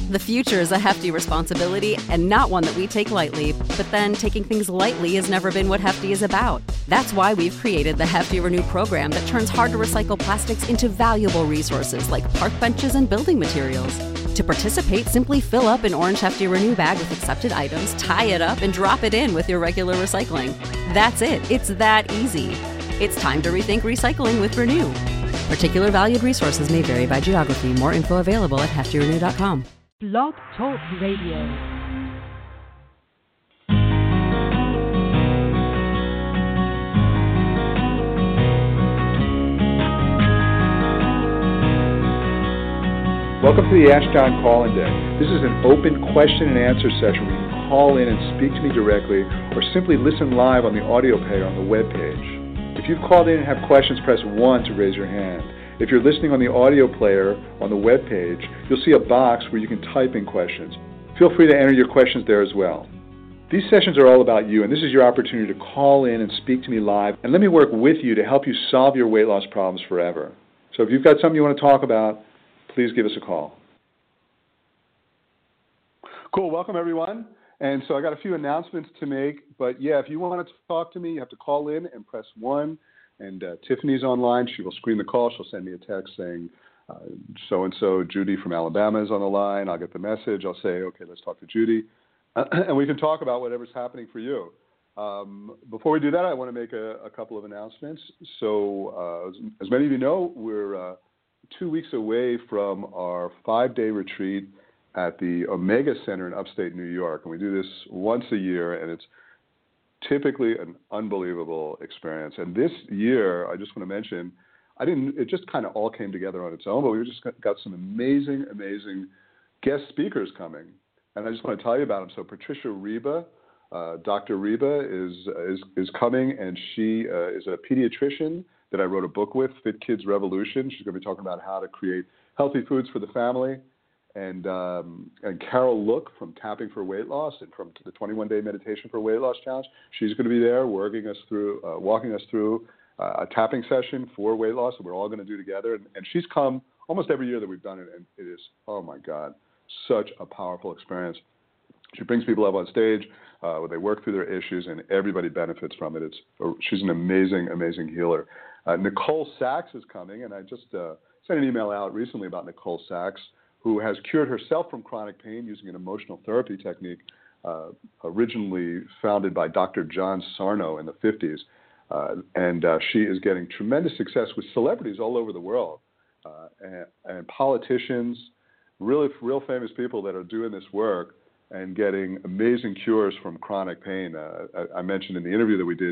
The future is a hefty responsibility and not one that we take lightly, but then taking things lightly has never been what Hefty is about. That's why we've created the Hefty Renew program that turns hard-to-recycle plastics into valuable resources like park benches and building materials. To participate, simply fill up an orange Hefty Renew bag with accepted items, tie it up, and drop it in with your regular recycling. That's it. It's that easy. It's time to rethink recycling with Renew. Particular valued resources may vary by geography. More info available at heftyrenew.com. Blog Talk Radio. Welcome to the Ask John Call-In Day. This is an open question and answer session where you can call in and speak to me directly or simply listen live on the audio player on the web page. If you've called in and have questions, press 1 to raise your hand. If you're listening on the audio player on the web page, you'll see a box where you can type in questions. Feel free to enter your questions there as well. These sessions are all about you, and this is your opportunity to call in and speak to me live, and let me work with you to help you solve your weight loss problems forever. So if you've got something you want to talk about, please give us a call. Cool. Welcome, everyone. And so I got a few announcements to make, but yeah, if you want to talk to me, you have to call in and press 1. And Tiffany's online. She will screen the call. She'll send me a text saying, so-and-so, Judy from Alabama is on the line. I'll get the message. I'll say, okay, let's talk to Judy. And we can talk about whatever's happening for you. Before we do that, I want to make a couple of announcements. So as many of you know, we're 2 weeks away from our 5-day retreat at the Omega Center in upstate New York. And we do this once a year, and it's typically an unbelievable experience. And this year, I just want to mention, it just kind of all came together on its own, but we just got some amazing, amazing guest speakers coming. And I just want to tell you about them. So Patricia Reba, Dr. Reba is coming, and she is a pediatrician that I wrote a book with, Fit Kids Revolution. She's going to be talking about how to create healthy foods for the family. And Carol Look from Tapping for Weight Loss and from the 21-Day Meditation for Weight Loss Challenge. She's going to be there walking us through a tapping session for weight loss that we're all going to do together. And she's come almost every year that we've done it, and it is, oh my God, such a powerful experience. She brings people up on stage where they work through their issues, and everybody benefits from it. She's an amazing, amazing healer. Nicole Sachs is coming, and I just sent an email out recently about Nicole Sachs, who has cured herself from chronic pain using an emotional therapy technique originally founded by Dr. John Sarno in the 50s. And she is getting tremendous success with celebrities all over the world and politicians, really real famous people that are doing this work and getting amazing cures from chronic pain. I mentioned in the interview that we did,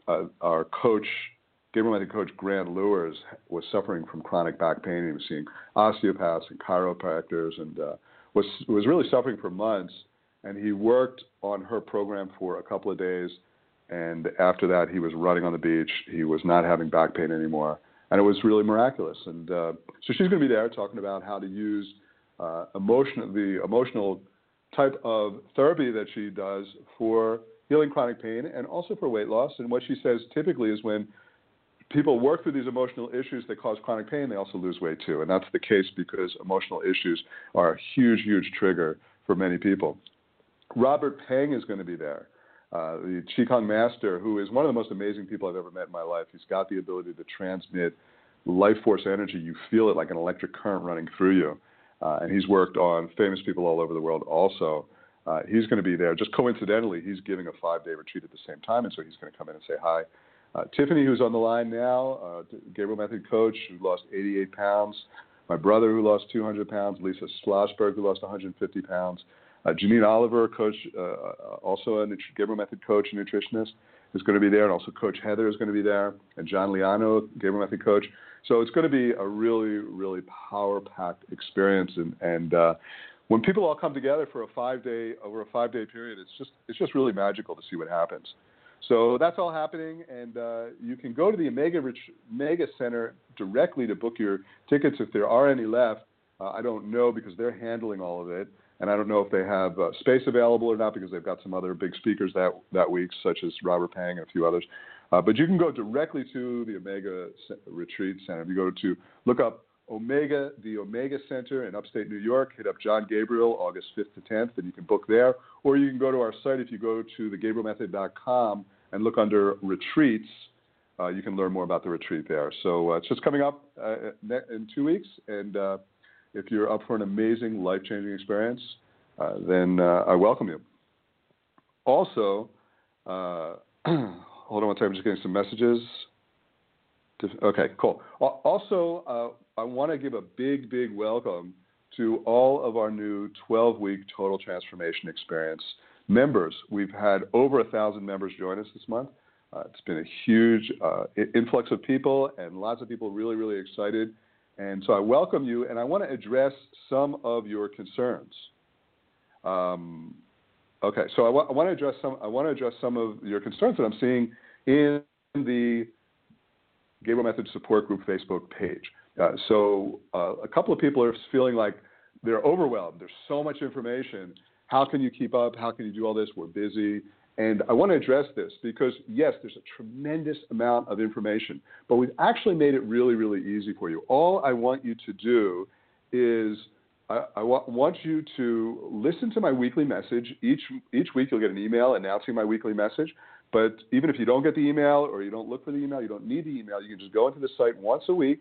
our coach, Gabriel Method coach Grant Lewis was suffering from chronic back pain. He was seeing osteopaths and chiropractors and was really suffering for months. And he worked on her program for a couple of days. And after that, he was running on the beach. He was not having back pain anymore. And it was really miraculous. And so she's going to be there talking about how to use the emotional type of therapy that she does for healing chronic pain and also for weight loss. And what she says typically is when people work through these emotional issues that cause chronic pain, they also lose weight too. And that's the case because emotional issues are a huge, huge trigger for many people. Robert Peng is going to be there, the Qigong master, who is one of the most amazing people I've ever met in my life. He's got the ability to transmit life force energy. You feel it like an electric current running through you. And he's worked on famous people all over the world also. He's going to be there. Just coincidentally, he's giving a 5-day retreat at the same time, and so he's going to come in and say hi. Tiffany, who's on the line now, Gabriel Method coach, who lost 88 pounds. My brother, who lost 200 pounds. Lisa Schlossberg, who lost 150 pounds. Janine Oliver, coach, also a Gabriel Method coach and nutritionist, is going to be there. And also Coach Heather is going to be there. And John Liano, Gabriel Method coach. So it's going to be a really, really power-packed experience. And when people all come together for over a 5-day period, it's just really magical to see what happens. So that's all happening, and you can go to the Omega Center directly to book your tickets if there are any left. I don't know because they're handling all of it, and I don't know if they have space available or not because they've got some other big speakers that week, such as Robert Peng and a few others. But you can go directly to the Omega Retreat Center. If you go to look up Omega, the Omega Center in upstate New York. Hit up John Gabriel, August 5th to 10th, and you can book there. Or you can go to our site. If you go to thegabrielmethod.com and look under retreats, you can learn more about the retreat there. So it's just coming up in 2 weeks, and if you're up for an amazing, life-changing experience, then I welcome you. Also, hold on one second, I'm just getting some messages. Okay, cool. Also, I want to give a big, big welcome to all of our new 12-week Total Transformation Experience members. We've had over 1,000 members join us this month. It's been a huge influx of people, and lots of people really, really excited. And so I welcome you, and I want to address some of your concerns. Okay, so I want to address some of your concerns that I'm seeing in the Gabriel Method Support Group Facebook page. So a couple of people are feeling like they're overwhelmed. There's so much information. How can you keep up? How can you do all this? We're busy. And I want to address this because, yes, there's a tremendous amount of information, but we've actually made it really, really easy for you. All I want you to do is I want you to listen to my weekly message. Each week you'll get an email announcing my weekly message. But even if you don't get the email or you don't look for the email, you don't need the email, you can just go into the site once a week.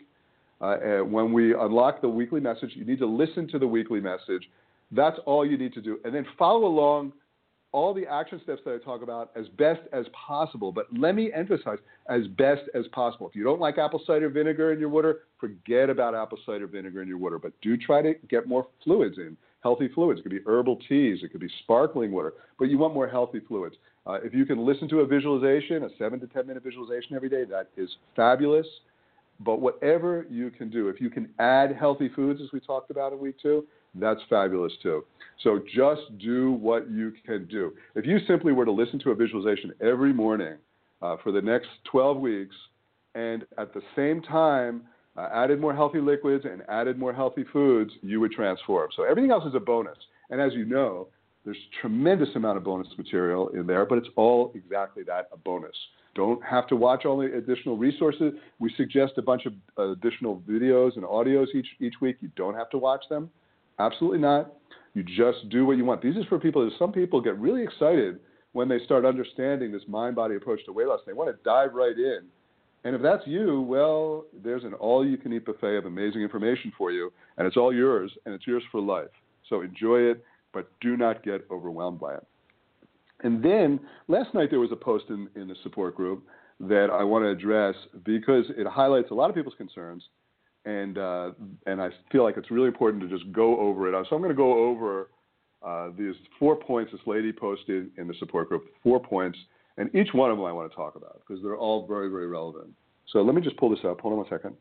And when we unlock the weekly message, you need to listen to the weekly message. That's all you need to do. And then follow along all the action steps that I talk about as best as possible. But let me emphasize, as best as possible. If you don't like apple cider vinegar in your water, forget about apple cider vinegar in your water. But do try to get more fluids in, healthy fluids. It could be herbal teas. It could be sparkling water. But you want more healthy fluids. If you can listen to a visualization, a 7 to 10 minute visualization every day, that is fabulous. But whatever you can do, if you can add healthy foods, as we talked about in week 2, that's fabulous too. So just do what you can do. If you simply were to listen to a visualization every morning for the next 12 weeks, and at the same time added more healthy liquids and added more healthy foods, you would transform. So everything else is a bonus. And as you know, there's a tremendous amount of bonus material in there, but it's all exactly that, a bonus. Don't have to watch all the additional resources. We suggest a bunch of additional videos and audios each week. You don't have to watch them. Absolutely not. You just do what you want. These are for people. Some people get really excited when they start understanding this mind-body approach to weight loss. They want to dive right in. And if that's you, well, there's an all-you-can-eat buffet of amazing information for you, and it's all yours, and it's yours for life. So enjoy it, but do not get overwhelmed by it. And then last night there was a post in the support group that I want to address because it highlights a lot of people's concerns, and I feel like it's really important to just go over it. So I'm going to go over these 4 points this lady posted in the support group, 4 points, and each one of them I want to talk about because they're all very, very relevant. So let me just pull this up. Hold on 1 second.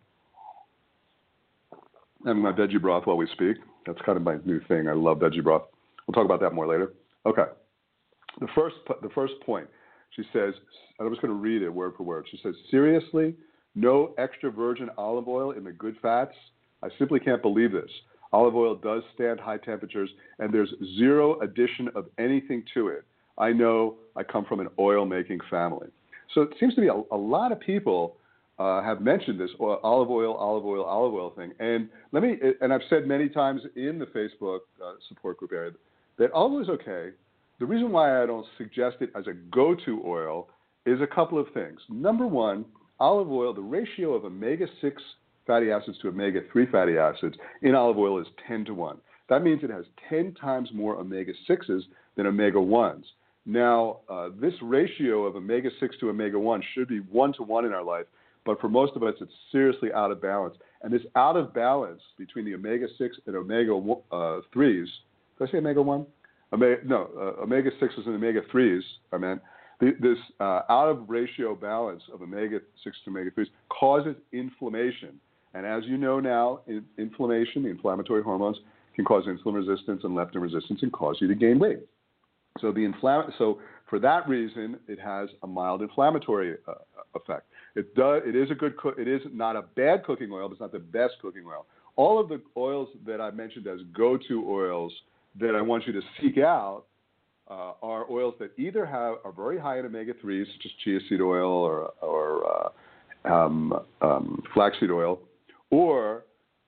I'm my veggie broth while we speak. That's kind of my new thing. I love veggie broth. We'll talk about that more later. Okay. The first point, she says, and I'm just going to read it word for word. She says, seriously, no extra virgin olive oil in the good fats? I simply can't believe this. Olive oil does stand high temperatures, and there's zero addition of anything to it. I know I come from an oil-making family. So it seems to be a lot of people have mentioned this olive oil thing. And I've said many times in the Facebook support group area that olive oil is okay. The reason why I don't suggest it as a go-to oil is a couple of things. Number one, olive oil, the ratio of omega-6 fatty acids to omega-3 fatty acids in olive oil is 10 to 1. That means it has 10 times more omega-6s than omega-1s. Now, this ratio of omega-6 to omega-1 should be 1 to 1 in our life, but for most of us, it's seriously out of balance. And this out of balance between the omega-6 and omega-3s, did I say omega-1? Omega-6s and omega-3s, I meant. This out of ratio balance of omega-6 to omega-3s causes inflammation. And as you know now, inflammation, the inflammatory hormones, can cause insulin resistance and leptin resistance and cause you to gain weight. So so for that reason, it has a mild inflammatory effect. It is a good it is not a bad cooking oil, but it's not the best cooking oil. All of the oils that I mentioned as go-to oils that I want you to seek out are oils that either are very high in omega-3s, such as chia seed oil or flaxseed oil, or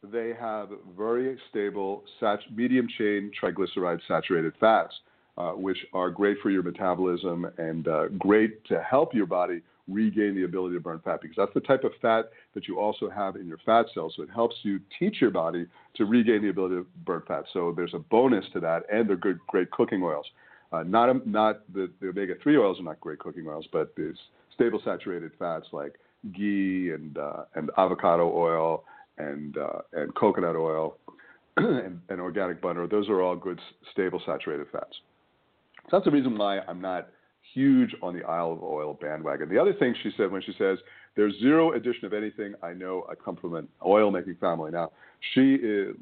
they have very stable medium-chain triglyceride saturated fats, which are great for your metabolism and great to help your body regain the ability to burn fat, because that's the type of fat that you also have in your fat cells. So it helps you teach your body to regain the ability to burn fat. So there's a bonus to that, and they're great cooking oils. Not the omega-3 oils are not great cooking oils, but these stable saturated fats like ghee and avocado oil and coconut oil and organic butter, those are all good stable saturated fats. So that's the reason why I'm not huge on the olive oil bandwagon. The other thing she said when she says there's zero addition of anything, I know I come from an oil-making family. Now, she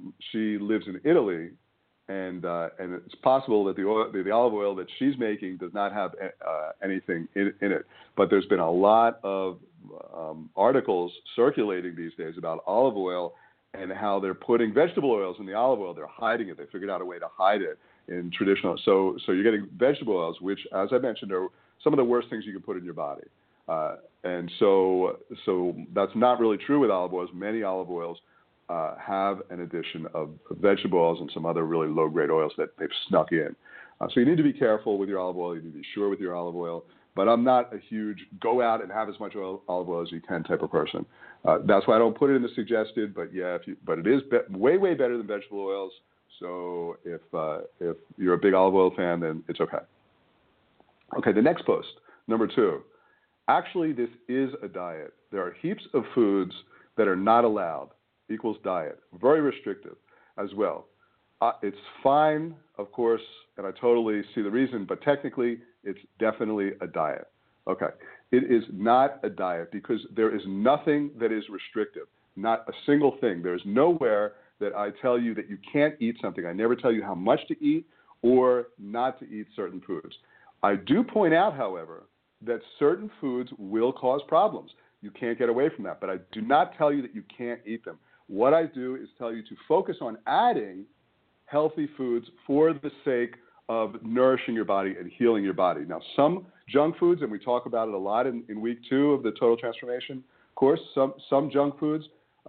lives in Italy, and it's possible that the olive oil that she's making does not have anything in it. But there's been a lot of articles circulating these days about olive oil and how they're putting vegetable oils in the olive oil. They're hiding it. They figured out a way to hide it in traditional. So you're getting vegetable oils, which, as I mentioned, are some of the worst things you can put in your body. And so that's not really true with olive oils. Many olive oils have an addition of vegetable oils and some other really low-grade oils that they've snuck in. So you need to be careful with your olive oil. You need to be sure with your olive oil. But I'm not a huge go out and have as much olive oil as you can type of person. That's why I don't put it in the suggested. But yeah, but it is way better than vegetable oils. So if you're a big olive oil fan, then it's okay. Okay, the next post, number 2. Actually, this is a diet. There are heaps of foods that are not allowed, equals diet. Very restrictive as well. It's fine, of course, and I totally see the reason, but technically it's definitely a diet. Okay, it is not a diet because there is nothing that is restrictive, not a single thing. There's nowhere that I tell you that you can't eat something. I never tell you how much to eat or not to eat certain foods. I do point out, however, that certain foods will cause problems. You can't get away from that, but I do not tell you that you can't eat them. What I do is tell you to focus on adding healthy foods for the sake of nourishing your body and healing your body. Now, some junk foods, and we talk about it a lot in week 2 of the Total Transformation course, some junk foods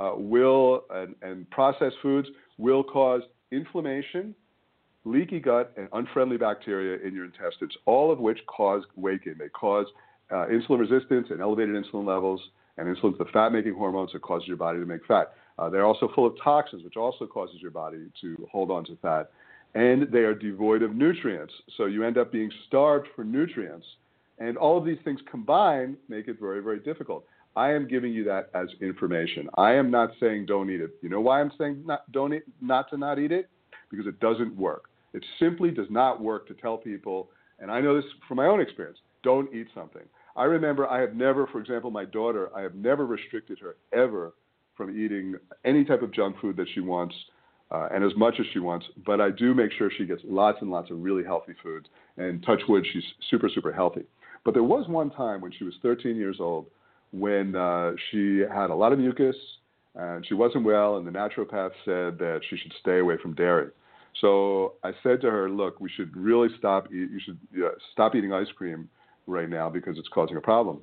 and processed foods will cause inflammation, leaky gut, and unfriendly bacteria in your intestines, all of which cause weight gain. They cause insulin resistance and elevated insulin levels, and insulin's the fat-making hormones that causes your body to make fat. They're also full of toxins, which also causes your body to hold on to fat. And they are devoid of nutrients, so you end up being starved for nutrients. And all of these things combined make it very, very difficult. I am giving you that as information. I am not saying don't eat it. You know why I'm saying not to eat it? Because it doesn't work. It simply does not work to tell people, and I know this from my own experience, don't eat something. I remember I have never, for example, my daughter, I have never restricted her ever from eating any type of junk food that she wants and as much as she wants, but I do make sure she gets lots and lots of really healthy foods, and touch wood, she's super, super healthy. But there was one time when she was 13 years old when she had a lot of mucus and she wasn't well, and the naturopath said that she should stay away from dairy. So I said to her, look, we should really stop eating ice cream right now because it's causing a problem.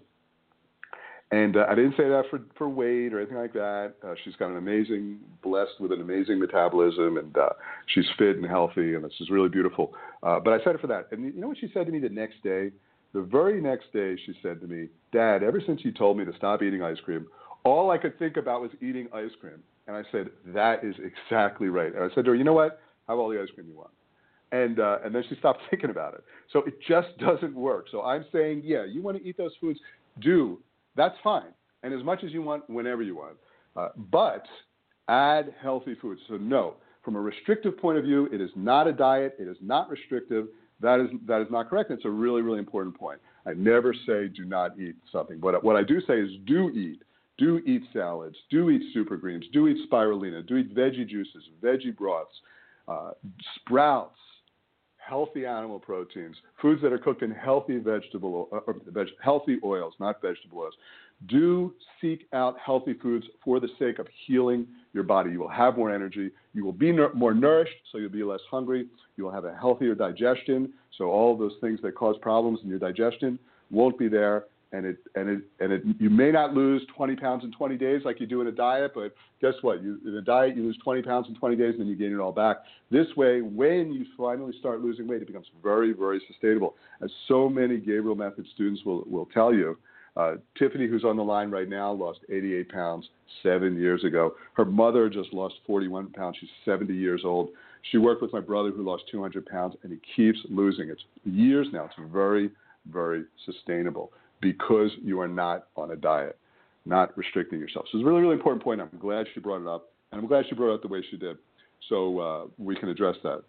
And I didn't say that for weight or anything like that. She's got blessed with an amazing metabolism, and she's fit and healthy, and this is really beautiful. But I said it for that. And you know what she said to me the next day? The very next day, she said to me, Dad, ever since you told me to stop eating ice cream, all I could think about was eating ice cream. And I said, that is exactly right. And I said to her, you know what? Have all the ice cream you want. And then she stopped thinking about it. So it just doesn't work. So I'm saying, yeah, you want to eat those foods? Do. That's fine. And as much as you want, whenever you want. But add healthy foods. So no, from a restrictive point of view, it is not a diet. It is not restrictive. That is not correct. It's a really, really important point. I never say do not eat something. But what I do say is do eat. Do eat salads. Do eat super greens. Do eat spirulina. Do eat veggie juices, veggie broths, sprouts, healthy animal proteins, foods that are cooked in healthy healthy oils, not vegetable oils. Do seek out healthy foods for the sake of healing your body. You will have more energy. You will be more nourished, so you'll be less hungry. You will have a healthier digestion, so all of those things that cause problems in your digestion won't be there. you may not lose 20 pounds in 20 days like you do in a diet, but guess what? In a diet, you lose 20 pounds in 20 days, and then you gain it all back. This way, when you finally start losing weight, it becomes very, very sustainable. As so many Gabriel Method students will tell you, Tiffany, who's on the line right now, lost 88 pounds 7 years ago. Her mother just lost 41 pounds. She's 70 years old. She worked with my brother who lost 200 pounds, and he keeps losing. It's years now. It's very, very sustainable because you are not on a diet, not restricting yourself. So it's a really, really important point. I'm glad she brought it up, and I'm glad she brought it up the way she did. So we can address that.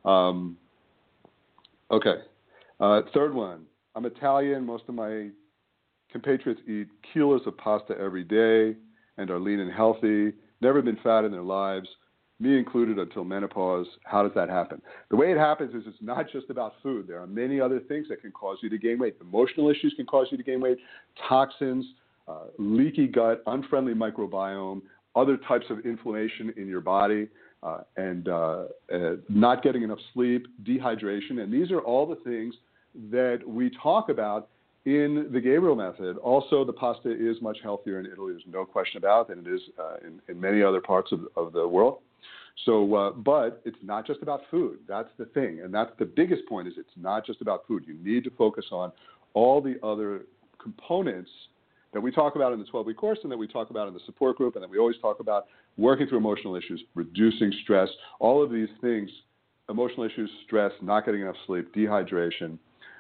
Okay. Third one. I'm Italian. Most of my compatriots eat kilos of pasta every day and are lean and healthy, never been fat in their lives, me included until menopause. How does that happen? The way it happens is it's not just about food. There are many other things that can cause you to gain weight. Emotional issues can cause you to gain weight, toxins, leaky gut, unfriendly microbiome, other types of inflammation in your body, and not getting enough sleep, dehydration. And these are all the things that we talk about in the Gabriel Method. Also, the pasta is much healthier in Italy, there's no question about it, than it is in many other parts of the world. So, but it's not just about food. That's the thing. And that's the biggest point, is it's not just about food. You need to focus on all the other components that we talk about in the 12-week course and that we talk about in the support group and that we always talk about, working through emotional issues, reducing stress, all of these things, emotional issues, stress, not getting enough sleep, dehydration,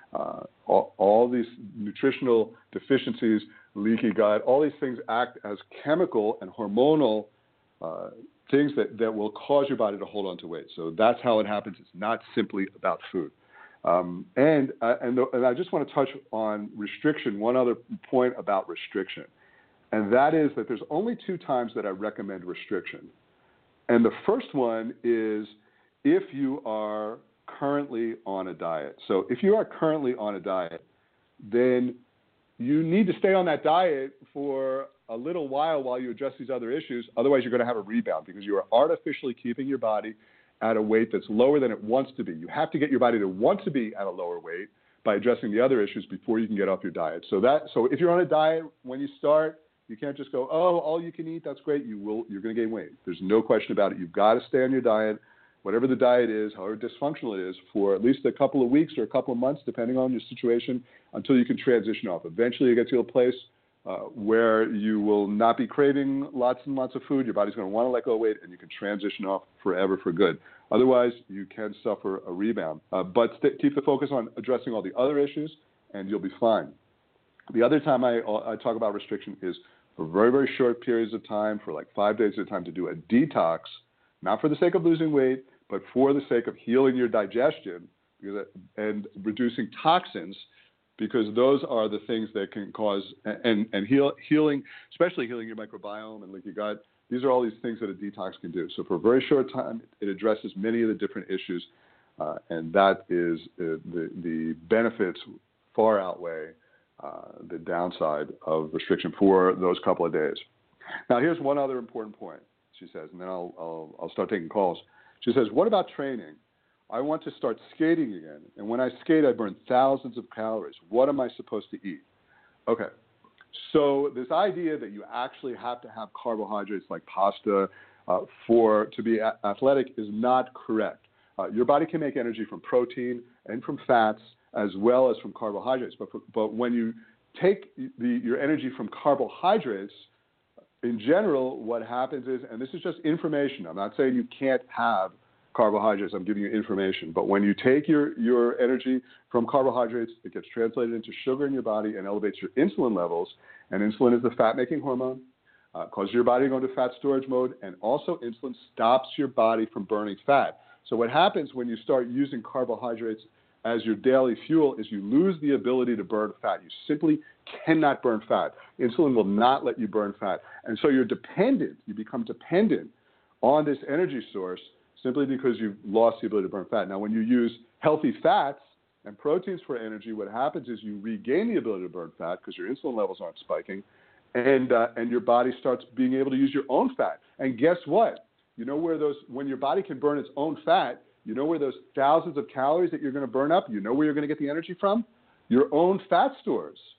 all these nutritional deficiencies, leaky gut, all these things act as chemical and hormonal things that will cause your body to hold on to weight. So that's how it happens. It's not simply about food. And I just want to touch on restriction, one other point about restriction, and that is that there's only 2 times that I recommend restriction. And the first one is if you are currently on a diet. So if you are currently on a diet, then you need to stay on that diet for a little while you address these other issues. Otherwise, you're going to have a rebound because you are artificially keeping your body at a weight that's lower than it wants to be. You have to get your body to want to be at a lower weight by addressing the other issues before you can get off your diet. So if you're on a diet, when you start, you can't just go, oh, all you can eat, that's great. You're going to gain weight. There's no question about it. You've got to stay on your diet, whatever the diet is, however dysfunctional it is, for at least a couple of weeks or a couple of months, depending on your situation, until you can transition off. Eventually, you get to a place where you will not be craving lots and lots of food. Your body's going to want to let go of weight, and you can transition off forever for good. Otherwise, you can suffer a rebound. But keep the focus on addressing all the other issues, and you'll be fine. The other time I talk about restriction is for very, very short periods of time, for like 5 days at a time, to do a detox, not for the sake of losing weight, but for the sake of healing your digestion and reducing toxins, because those are the things that can cause and healing, especially healing your microbiome and leaky gut. These are all these things that a detox can do. So for a very short time, it addresses many of the different issues, and that is the benefits far outweigh the downside of restriction for those couple of days. Now, here's one other important point, she says, and then I'll start taking calls. She says, what about training? I want to start skating again, and when I skate, I burn thousands of calories. What am I supposed to eat? Okay, so this idea that you actually have to have carbohydrates like pasta to be athletic is not correct. Your body can make energy from protein and from fats as well as from carbohydrates, but when you take your energy from carbohydrates, in general, what happens is, and this is just information, I'm not saying you can't have carbohydrates, I'm giving you information, but when you take your energy from carbohydrates, it gets translated into sugar in your body and elevates your insulin levels, and insulin is the fat-making hormone, causes your body to go into fat storage mode, and also insulin stops your body from burning fat. So what happens when you start using carbohydrates as your daily fuel is you lose the ability to burn fat. You simply cannot burn fat. Insulin will not let you burn fat. And so you become dependent on this energy source simply because you've lost the ability to burn fat. Now, when you use healthy fats and proteins for energy, what happens is you regain the ability to burn fat because your insulin levels aren't spiking, and your body starts being able to use your own fat. And guess what? You know where when your body can burn its own fat, you know where those thousands of calories that you're going to burn up, you know where you're going to get the energy from? Your own fat stores.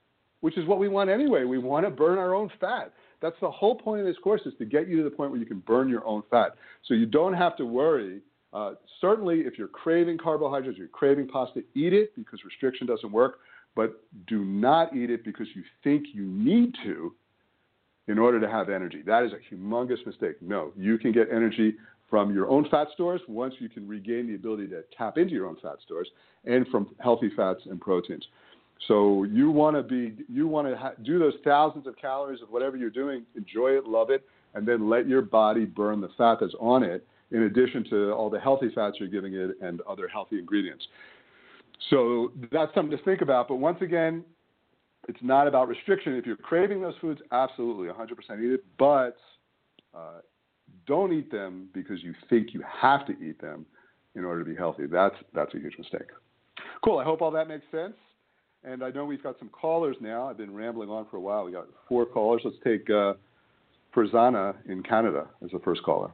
which is what we want anyway. We want to burn our own fat. That's the whole point of this course, is to get you to the point where you can burn your own fat. So you don't have to worry. Certainly, if you're craving carbohydrates, you're craving pasta, eat it because restriction doesn't work, but do not eat it because you think you need to in order to have energy. That is a humongous mistake. No, you can get energy from your own fat stores once you can regain the ability to tap into your own fat stores, and from healthy fats and proteins. So you want to do those thousands of calories of whatever you're doing, enjoy it, love it, and then let your body burn the fat that's on it, in addition to all the healthy fats you're giving it and other healthy ingredients. So that's something to think about. But once again, it's not about restriction. If you're craving those foods, absolutely, 100% eat it, but don't eat them because you think you have to eat them in order to be healthy. That's a huge mistake. Cool. I hope all that makes sense. And I know we've got some callers now. I've been rambling on for a while. We got 4 callers. Let's take Farzana in Canada as the first caller.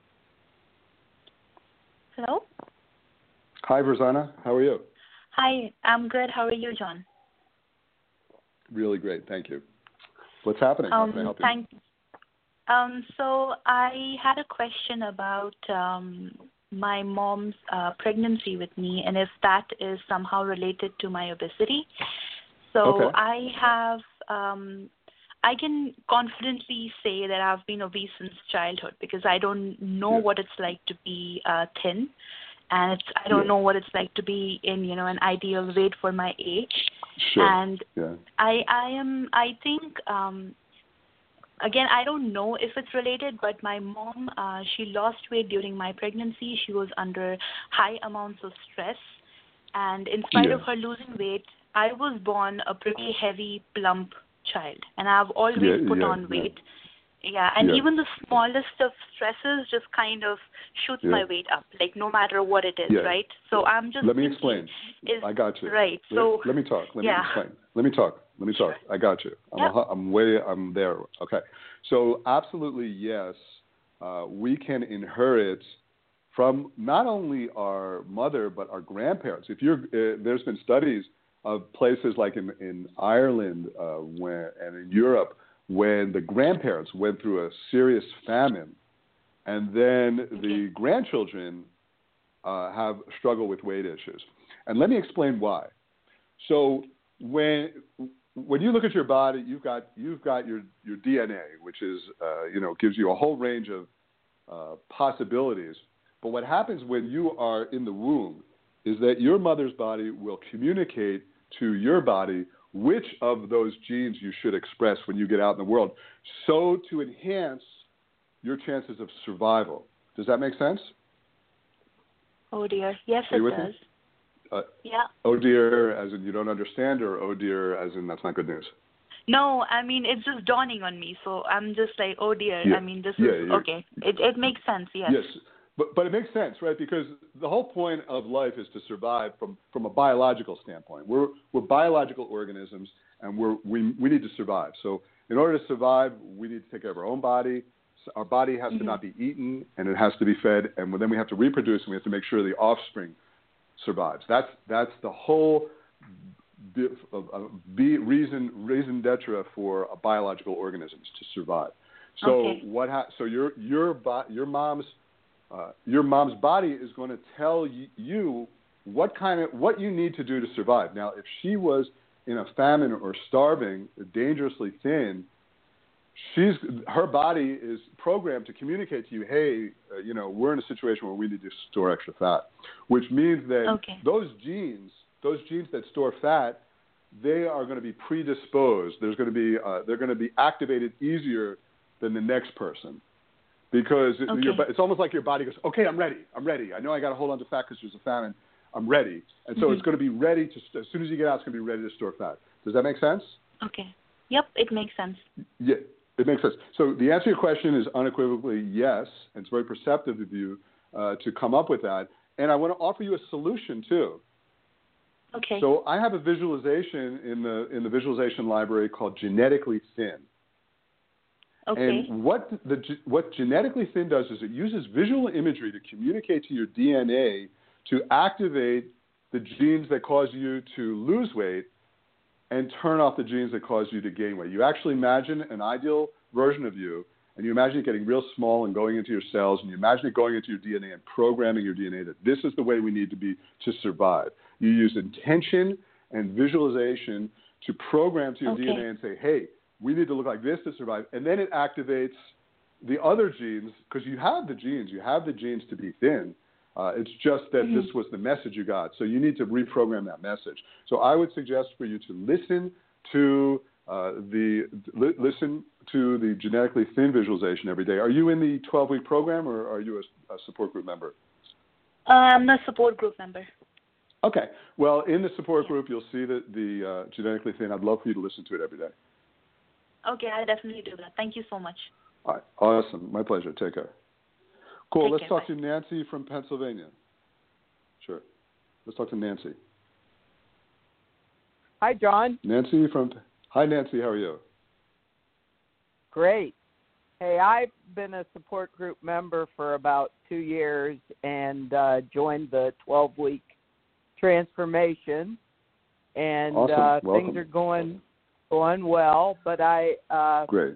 Hello? Hi, Farzana. How are you? Hi, I'm good. How are you, John? Really great. Thank you. What's happening? How can I help you? So I had a question about my mom's pregnancy with me, and if that is somehow related to my obesity. So okay. I can confidently say that I've been obese since childhood, because I don't know what it's like to be thin, and I don't know what it's like to be in an ideal weight for my age. Sure. And I think again, I don't know if it's related, but my mom, she lost weight during my pregnancy. She was under high amounts of stress, and in spite of her losing weight, I was born a pretty heavy, plump child, and I've always put on weight. And even the smallest of stresses just kind of shoots my weight up, like no matter what it is, right? So I'm just Let me explain. I got you. Right. So let me talk. Let me explain. Let me talk. Sure. I got you. I'm there. Okay. So absolutely yes, we can inherit from not only our mother but our grandparents. There's been studies of places like in Ireland and in Europe, when the grandparents went through a serious famine, and then the grandchildren have struggled with weight issues. And let me explain why. So when you look at your body, you've got your DNA, which is gives you a whole range of possibilities. But what happens when you are in the womb is that your mother's body will communicate to your body which of those genes you should express when you get out in the world, so to enhance your chances of survival. Does that make sense? Oh dear. Yes, it does. Oh dear, as in you don't understand, or oh dear, as in that's not good news? No, I mean, it's just dawning on me, so I'm just like, oh dear. I mean, this is okay. It makes sense, yes. Yes, but it makes sense, right? Because the whole point of life is to survive from a biological standpoint. We're biological organisms, and we need to survive. So in order to survive, we need to take care of our own body. So our body has to not be eaten, and it has to be fed, and then we have to reproduce, and we have to make sure the offspring survives. That's the whole reason d'etre for biological organisms, to survive. So so your mom's body is going to tell you what you need to do to survive. Now, if she was in a famine or starving, dangerously thin, her body is programmed to communicate to you, hey, we're in a situation where we need to store extra fat, which means that those genes that store fat, they are going to be predisposed. They're going to be activated easier than the next person, because it's almost like your body goes, okay, I'm ready. I know I got to hold on to fat because there's a famine. I'm ready, and so it's going to be ready to. As soon as you get out, it's going to be ready to store fat. Does that make sense? Okay. Yep, it makes sense. Yeah. It makes sense. So the answer to your question is unequivocally yes, and it's very perceptive of you to come up with that. And I want to offer you a solution too. Okay. So I have a visualization in the visualization library called Genetically Thin. Okay. And what Genetically Thin does is it uses visual imagery to communicate to your DNA to activate the genes that cause you to lose weight, and turn off the genes that cause you to gain weight. You actually imagine an ideal version of you, and you imagine it getting real small and going into your cells, and you imagine it going into your DNA and programming your DNA that this is the way we need to be to survive. You use intention and visualization to program to your DNA and say, hey, we need to look like this to survive. And then it activates the other genes, because you have the genes to be thin. It's just that this was the message you got. So you need to reprogram that message. So I would suggest for you to listen to the genetically thin visualization every day. Are you in the 12-week program, or are you a support group member? I'm a support group member. Okay. Well, in the support group, you'll see that the genetically thin. I'd love for you to listen to it every day. Okay, I'll definitely do that. Thank you so much. All right. Awesome. My pleasure. Take care. Cool. Let's talk bye. to Nancy from Pennsylvania. Sure. Let's talk to Nancy. Hi, John. Hi, Nancy. How are you? Great. Hey, I've been a support group member for about 2 years and joined the 12-week transformation, and awesome. things are going well. But great.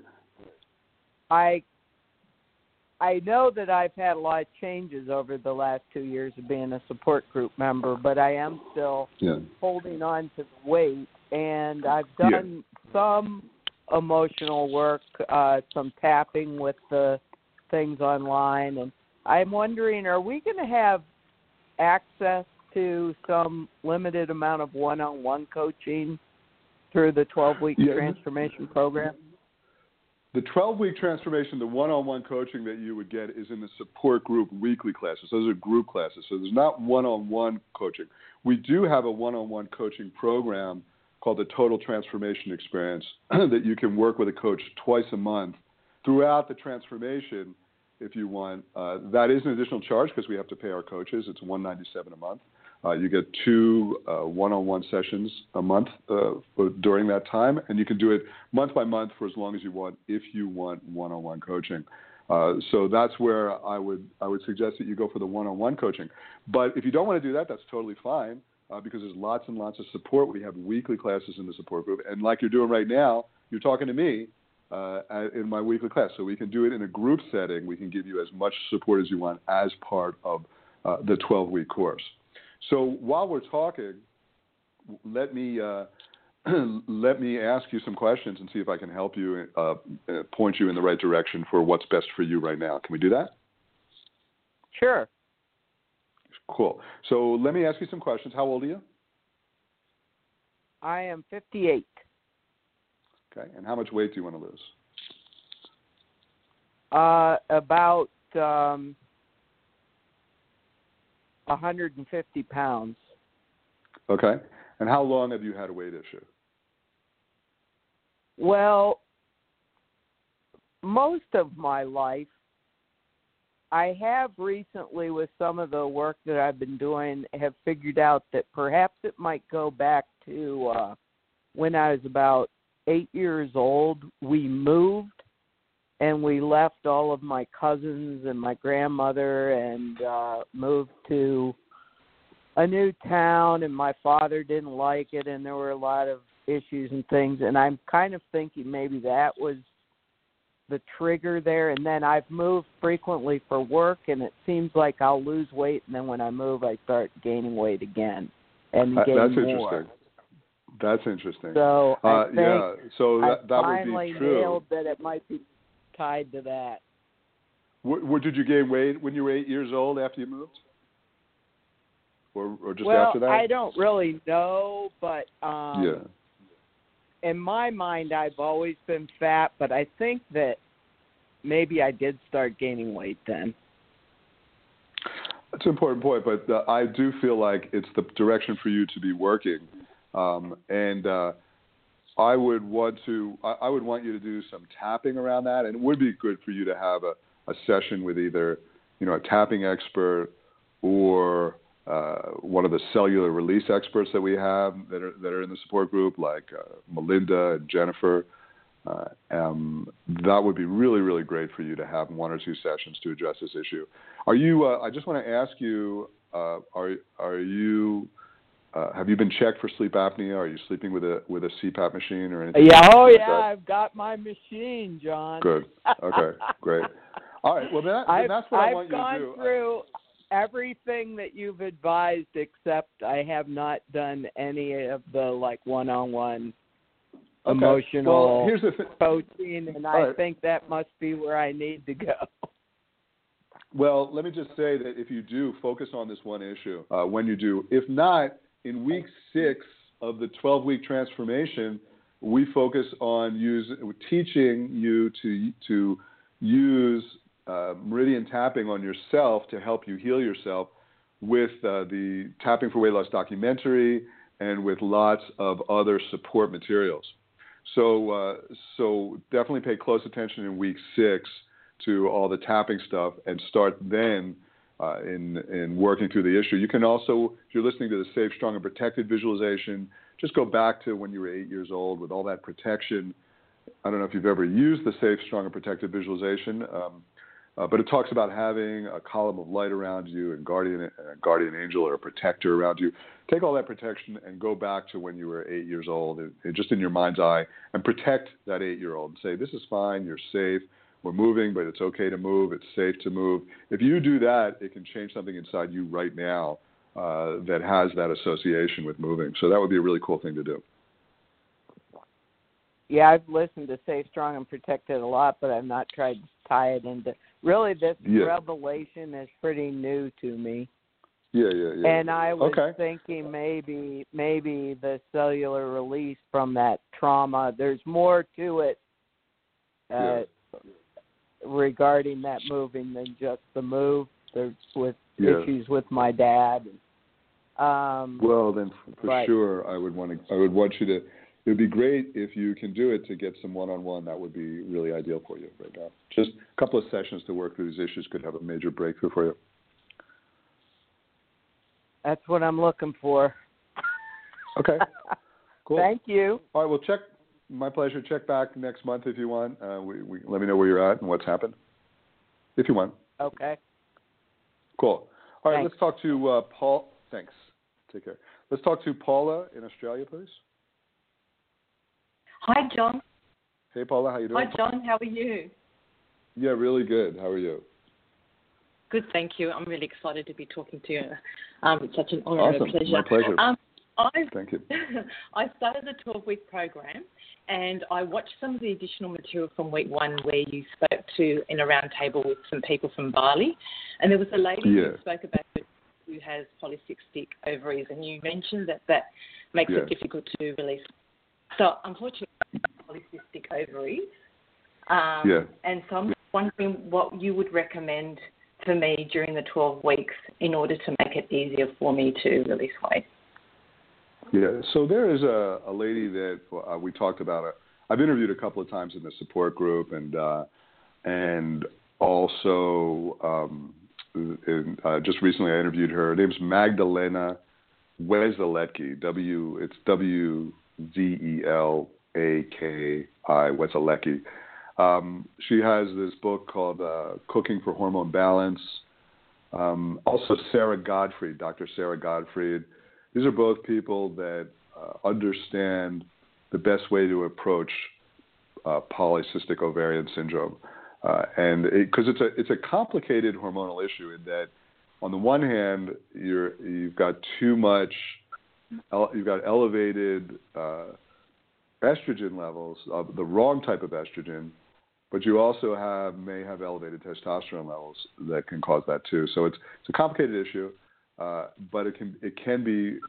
I know that I've had a lot of changes over the last 2 years of being a support group member, but I am still holding on to the weight, and I've done some emotional work, some tapping with the things online, and I'm wondering, are we going to have access to some limited amount of one-on-one coaching through the 12-week transformation program? The 12-week transformation, the one-on-one coaching that you would get is in the support group weekly classes. Those are group classes, so there's not one-on-one coaching. We do have a one-on-one coaching program called the Total Transformation Experience that you can work with a coach twice a month throughout the transformation if you want. That is an additional charge because we have to pay our coaches. It's $197 a month. You get 2 one-on-one sessions a month during that time, and you can do it month by month for as long as you want if you want one-on-one coaching. So that's where I would suggest that you go for the one-on-one coaching. But if you don't want to do that, that's totally fine because there's lots and lots of support. We have weekly classes in the support group, and like you're doing right now, you're talking to me in my weekly class. So we can do it in a group setting. We can give you as much support as you want as part of the 12-week course. So while we're talking, let me ask you some questions and see if I can help you, point you in the right direction for what's best for you right now. Can we do that? Sure. Cool. So let me ask you some questions. How old are you? I am 58. Okay. And how much weight do you want to lose? About 150 pounds. Okay. And how long have you had a weight issue? Well, most of my life. I have recently, with some of the work that I've been doing, have figured out that perhaps it might go back to when I was about 8 years old. We moved, and we left all of my cousins and my grandmother and moved to a new town, and my father didn't like it, and there were a lot of issues and things, and I'm kind of thinking maybe that was the trigger there. And then I've moved frequently for work, and it seems like I'll lose weight, and then when I move, I start gaining weight again and gain That's more. Interesting. That's interesting. So I think so that would be finally true. nailed that it might be tied to that. What did you gain weight when you were 8 years old after you moved? Or just well, after that? I don't really know, but in my mind, I've always been fat, but I think that maybe I did start gaining weight then. That's an important point, but I do feel like it's the direction for you to be working, and I would want you to do some tapping around that, and it would be good for you to have a session with either a tapping expert or one of the cellular release experts that we have that are in the support group, like Melinda and Jennifer. That would be really, really great for you to have 1 or 2 sessions to address this issue. Are you? I just want to ask you: Are you have you been checked for sleep apnea? Are you sleeping with a CPAP machine or anything? Yeah, like that? I've got my machine, John. Good. Okay, great. All right. Well, that's what I want you to do. I've gone through everything that you've advised, except I have not done any of the one-on-one emotional here's the coaching, and I think that must be where I need to go. Well, let me just say that if you do, focus on this one issue when you do. If not, in week 6 of the 12-week transformation, we focus on teaching you to use meridian tapping on yourself to help you heal yourself with the Tapping for Weight Loss documentary and with lots of other support materials. So definitely pay close attention in week 6 to all the tapping stuff and start then in working through the issue. You can also, if you're listening to the Safe, Strong, and Protected visualization, just go back to when you were 8 years old with all that protection. I don't know if you've ever used the Safe, Strong, and Protected visualization, but it talks about having a column of light around you and a guardian angel or a protector around you. Take all that protection and go back to when you were 8 years old, and just in your mind's eye, and protect that 8-year-old and say, this is fine, you're safe, we're moving, but it's okay to move, it's safe to move. If you do that, it can change something inside you right now that has that association with moving. So that would be a really cool thing to do. Yeah, I've listened to Safe, Strong, and Protected a lot, but I've not tried to tie it into. Really, this revelation is pretty new to me. Yeah. And I was thinking maybe the cellular release from that trauma. There's more to it regarding that moving than just the move. There's issues with my dad. Well, then for sure, I would want you to. It would be great if you can do it to get some one-on-one. That would be really ideal for you right now. Just a couple of sessions to work through these issues could have a major breakthrough for you. That's what I'm looking for. Okay. Cool. Thank you. All right. Well, check. My pleasure. Check back next month if you want. We let me know where you're at and what's happened, if you want. Okay. Cool. All right. Thanks. Let's talk to Paul. Thanks. Take care. Let's talk to Paula in Australia, please. Hi, John. Hey, Paula. How you doing? Hi, John. How are you? Yeah, really good. How are you? Good, thank you. I'm really excited to be talking to you. It's such an honor and a pleasure. My pleasure. Thank you. I started the 12-week program, and I watched some of the additional material from week 1 where you spoke to in a round table with some people from Bali, and there was a lady who spoke about it who has polycystic ovaries, and you mentioned that makes it difficult to release. So, unfortunately, polycystic ovaries. And so I'm wondering what you would recommend for me during the 12 weeks in order to make it easier for me to release weight. Yeah, so there is a lady that we talked about. I've interviewed a couple of times in the support group, and also just recently I interviewed her. Her name's Magdalena Weszeleki. It's Zelaki, Weszeleki. She has this book called Cooking for Hormone Balance. Also Sarah Gottfried, Dr. Sarah Gottfried. These are both people that understand the best way to approach polycystic ovarian syndrome. And because it's a complicated hormonal issue in that on the one hand, you've got too much, you've got elevated estrogen levels of the wrong type of estrogen, but you also may have elevated testosterone levels that can cause that too. So it's a complicated issue, but it can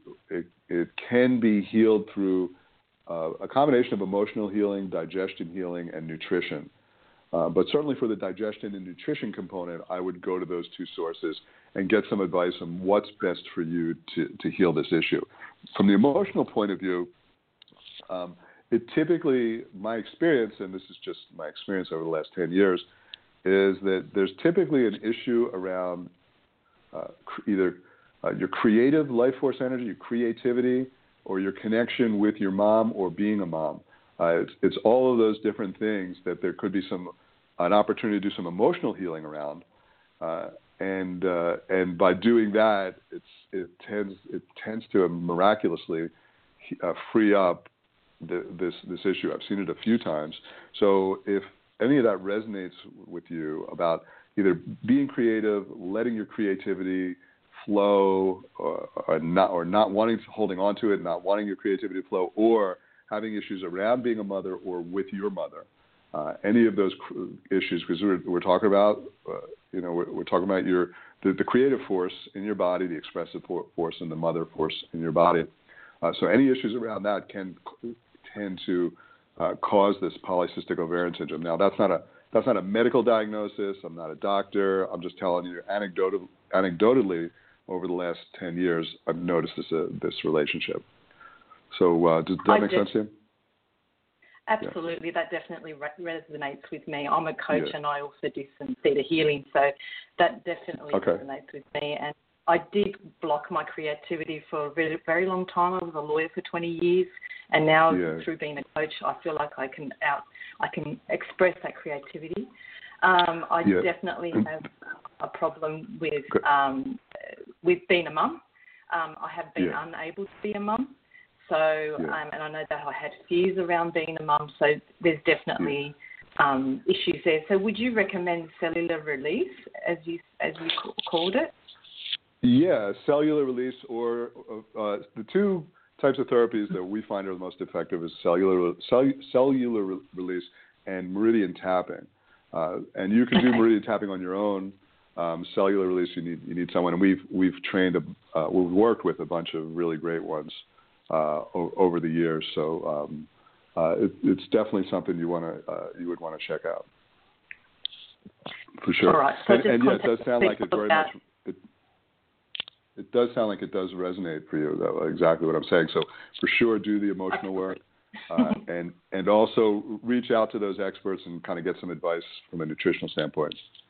be healed through a combination of emotional healing, digestion healing, and nutrition. But certainly for the digestion and nutrition component, I would go to those two sources and get some advice on what's best for you to heal this issue. From the emotional point of view, it typically, my experience, and this is just my experience over the last 10 years, is that there's typically an issue around either your creative life force energy, your creativity, or your connection with your mom or being a mom. It's all of those different things that there could be an opportunity to do some emotional healing around. and by doing that, it tends to miraculously free up this issue. I've seen it a few times. So if any of that resonates with you about either being creative, letting your creativity flow, or not holding on to it, not wanting your creativity to flow, or having issues around being a mother or with your mother, any of those issues, because we're talking about, we're talking about the creative force in your body, the expressive force, and the mother force in your body. So any issues around that can tend to cause this polycystic ovarian syndrome. Now, that's not a medical diagnosis. I'm not a doctor. I'm just telling you anecdotally, over the last 10 years, I've noticed this relationship. So does that make sense to you? Absolutely. Yeah. That definitely resonates with me. I'm a coach and I also do some theta healing, so that definitely resonates with me. And I did block my creativity for a very, very long time. I was a lawyer for 20 years, and now through being a coach, I feel like I can express that creativity. I definitely have a problem with being a mum. I have been unable to be a mum. So, and I know that I had fears around being a mum, so there's definitely issues there. So would you recommend cellular release, as you called it? Yeah, cellular release, or the two types of therapies that we find are the most effective is cellular release and meridian tapping. And you can do meridian tapping on your own. Cellular release, you need someone, and we've worked with a bunch of really great ones over the years. So it's definitely something you would want to check out for sure. All right. So and it does sound like it very much. It does sound like it does resonate for you. That's exactly what I'm saying. So for sure, do the emotional work, and also reach out to those experts and kind of get some advice from a nutritional standpoint.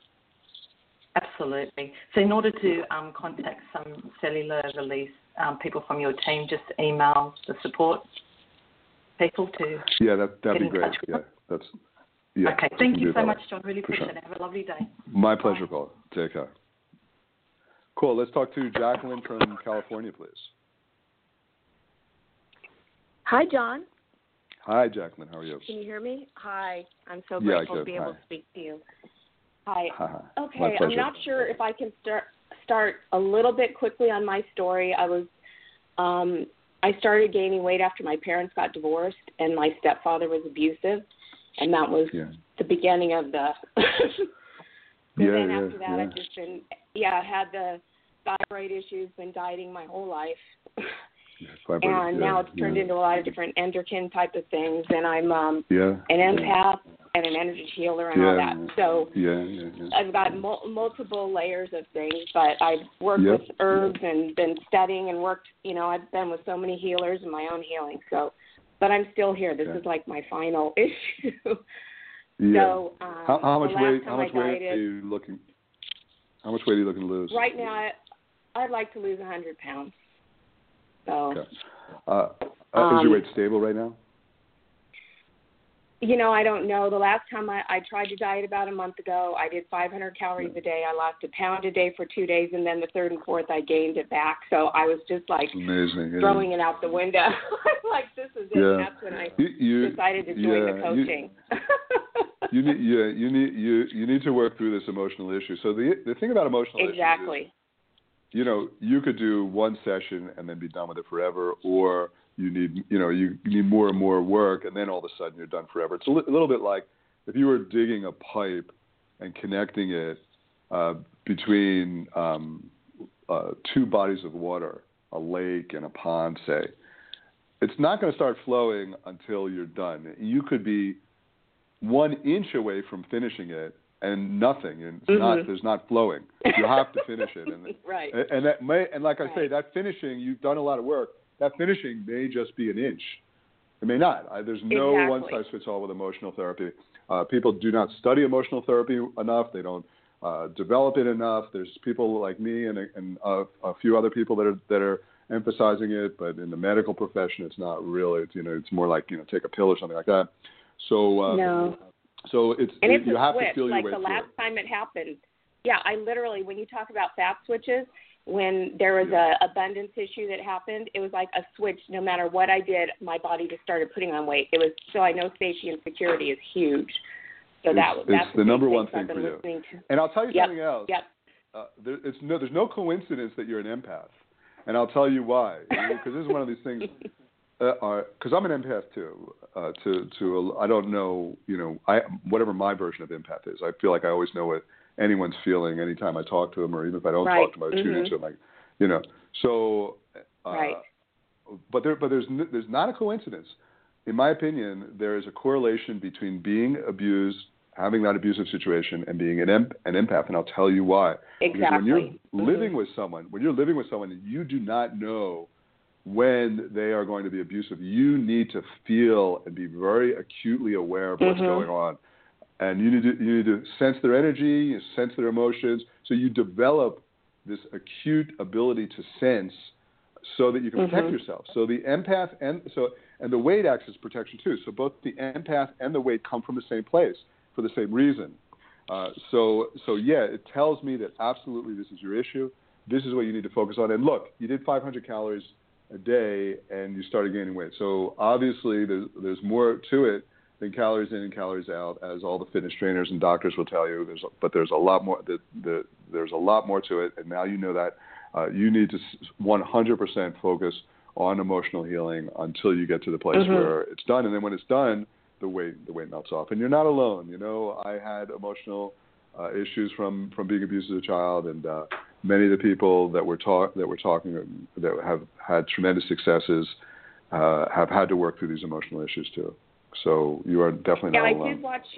Absolutely. So in order to contact some cellular release people from your team, just email the support people to that'd be great. Okay. Thank you so much, John. Really appreciate it. Have a lovely day. My pleasure, Paul. Take care. Cool. Let's talk to Jacqueline from California, please. Hi, John. Hi, Jacqueline. How are you? Can you hear me? Hi. I'm so grateful to be able to speak to you. Hi. Okay. I'm not sure if I can start a little bit quickly on my story. I started gaining weight after my parents got divorced, and my stepfather was abusive, and that was the beginning of the. Then after that, I've just been had the thyroid issues, been dieting my whole life. And now it's turned into a lot of different endocrine type of things, and I'm an empath and an energy healer and all that. So I've got multiple layers of things, but I've worked with herbs and been studying and worked. I've been with so many healers and my own healing. So, but I'm still here. This is like my final issue. So, how much weight are you looking? How much weight are you looking to lose? Right now, I'd like to lose 100 pounds. So, is your weight stable right now? I don't know. The last time I tried to diet about a month ago, I did 500 calories a day. I lost a pound a day for 2 days, and then the third and fourth, I gained it back. So I was just like throwing it out the window. Like, this is it. And that's when I decided to join the coaching. You need to work through this emotional issue. So the thing about emotional issues is, you could do one session and then be done with it forever, or you need more and more work, and then all of a sudden you're done forever. It's a little bit like if you were digging a pipe and connecting it between two bodies of water, a lake and a pond, say. It's not going to start flowing until you're done. You could be 1 inch away from finishing it, and nothing, and there's not flowing. You have to finish it, and right. And like I say, that finishing, you've done a lot of work. That finishing may just be an inch. It may not. There's no one size fits all with emotional therapy. People do not study emotional therapy enough. They don't develop it enough. There's people like me and a few other people that are emphasizing it, but in the medical profession, it's not really. It's more like take a pill or something like that. So no. So you have to feel your way through. Like the last time it happened, I literally, when you talk about fat switches, when there was a abundance issue that happened, it was like a switch. No matter what I did, my body just started putting on weight. It was, so I know safety and security is huge. So that's the number one thing for you. And I'll tell you something else. There's no coincidence that you're an empath. And I'll tell you why. Because this is one of these things, because I'm an empath too. I don't know, whatever my version of empath is. I feel like I always know what anyone's feeling anytime I talk to them, or even if I don't talk to them, I tune into them. So, but there's not a coincidence. In my opinion, there is a correlation between being abused, having that abusive situation, and being an empath, and I'll tell you why. Exactly. Because when you're living with someone, you do not know when they are going to be abusive. You need to feel and be very acutely aware of what's going on. And you need to sense their energy, you sense their emotions, so you develop this acute ability to sense so that you can protect yourself. So the empath and the weight acts as protection too. So both the empath and the weight come from the same place for the same reason. So it tells me that absolutely this is your issue. This is what you need to focus on. And look, you did 500 calories a day and you started gaining weight. So obviously there's more to it than calories in and calories out, as all the fitness trainers and doctors will tell you. But there's a lot more. There's a lot more to it, and now you know that. You need to 100% focus on emotional healing until you get to the place where it's done, and then when it's done, the weight melts off, and you're not alone. I had emotional issues from being abused as a child, and many of the people that we're talking that have had tremendous successes have had to work through these emotional issues too. So you are definitely not alone. I did watch